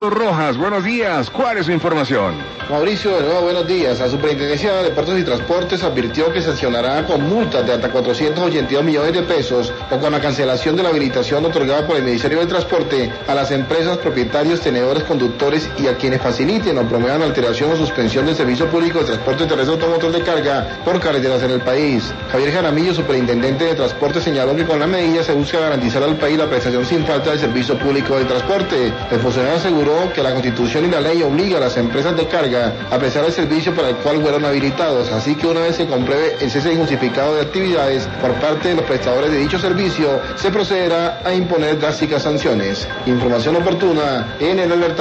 Rojas, buenos días. ¿Cuál es su información? Mauricio, de nuevo, buenos días. La Superintendencia de Puertos y Transportes advirtió que sancionará con multas de hasta 482 millones de pesos o con la cancelación de la habilitación otorgada por el Ministerio del Transporte a las empresas, propietarios, tenedores, conductores y a quienes faciliten o promuevan alteración o suspensión del servicio público de transporte terrestre automotor de carga por carreteras en el país. Javier Jaramillo, Superintendente de Transporte, señaló que con la medida se busca garantizar al país la prestación sin falta del servicio público de transporte. El funcionario aseguró que la Constitución y la ley obliga a las empresas de carga a prestar el servicio para el cual fueron habilitados, así que una vez se compruebe el cese injustificado de actividades por parte de los prestadores de dicho servicio, se procederá a imponer drásticas sanciones. Información oportuna en el Alerta.